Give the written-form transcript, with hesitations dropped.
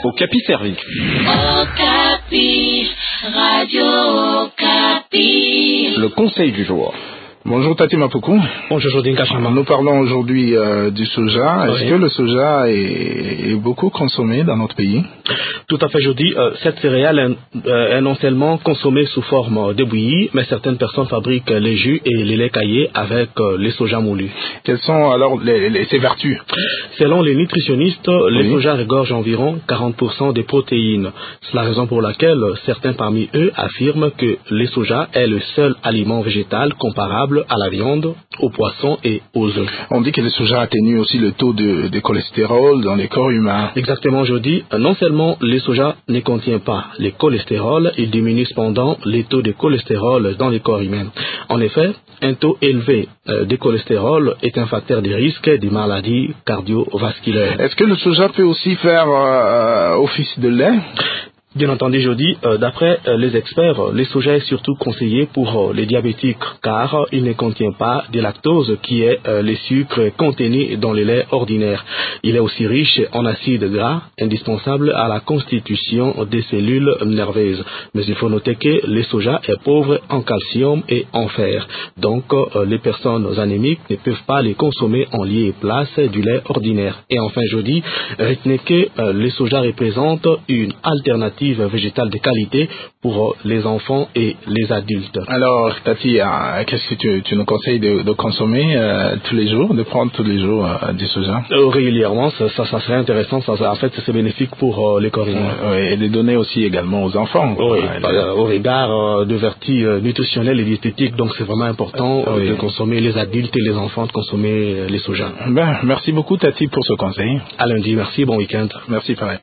Okapi servi. Okapi, Radio Okapi. Le conseil du jour. Bonjour Tati Mapuku. Bonjour Jodine Kachama. Nous parlons aujourd'hui du soja. Est-ce que le soja est beaucoup consommé dans notre pays? Tout à fait, Jody. Cette céréale est non seulement consommée sous forme de bouillie, mais certaines personnes fabriquent les jus et les laits caillés avec les soja moulus. Quelles sont alors ses vertus? Selon les nutritionnistes, les soja regorgent environ 40% des protéines. C'est la raison pour laquelle certains parmi eux affirment que les soja est le seul aliment végétal comparable à la viande, aux poissons et aux œufs. On dit que le soja atténue aussi le taux de cholestérol dans les corps humains. Exactement, Jody. Non seulement les soja ne contient pas le cholestérol, il diminue cependant les taux de cholestérol dans les corps humains. En effet, un taux élevé de cholestérol est un facteur de risque des maladies cardiovasculaires. Est-ce que le soja peut aussi faire office de lait? Bien entendu, Jody, d'après les experts, le soja est surtout conseillé pour les diabétiques car il ne contient pas de lactose qui est le sucre contenu dans le lait ordinaire. Il est aussi riche en acides gras, indispensable à la constitution des cellules nerveuses. Mais il faut noter que le soja est pauvre en calcium et en fer. Donc, les personnes anémiques ne peuvent pas les consommer en lieu et place du lait ordinaire. Et enfin, Jody, retenez que le soja représente une alternative végétale de qualité pour les enfants et les adultes. Alors, Tati, qu'est-ce que tu nous conseilles de consommer tous les jours, de prendre tous les jours du soja? Régulièrement, ça serait intéressant. En fait, c'est bénéfique pour les corps humains. Et de donner aussi également aux enfants. Oui, au regard de vertus nutritionnelles et diététiques, donc c'est vraiment important de consommer, les adultes et les enfants, de consommer les soja. Merci beaucoup, Tati, pour ce conseil. À lundi, merci, bon week-end. Merci, pareil.